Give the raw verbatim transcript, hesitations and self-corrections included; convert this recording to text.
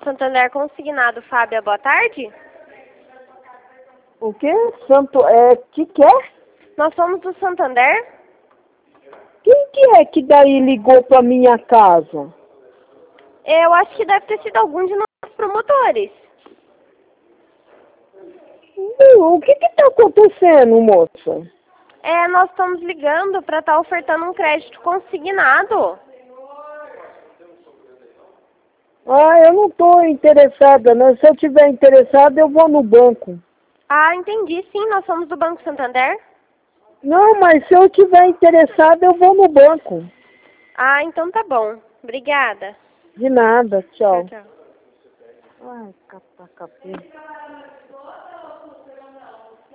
Santander Consignado, Fábia, boa tarde. O quê? Santo... É... Que que é? Nós somos do Santander. Quem que é que daí ligou pra minha casa? Eu acho que deve ter sido algum de nossos promotores. Não, o que que tá acontecendo, moça? É, nós estamos ligando para estar ofertando um crédito consignado. Ah, eu não tô interessada, né? Se eu tiver interessada, eu vou no banco. Ah, entendi, sim, nós somos do Banco Santander. Não, mas se eu tiver interessada, eu vou no banco. Ah, então tá bom. Obrigada. De nada, Tchau, tchau. tchau. Ai, capa, capim.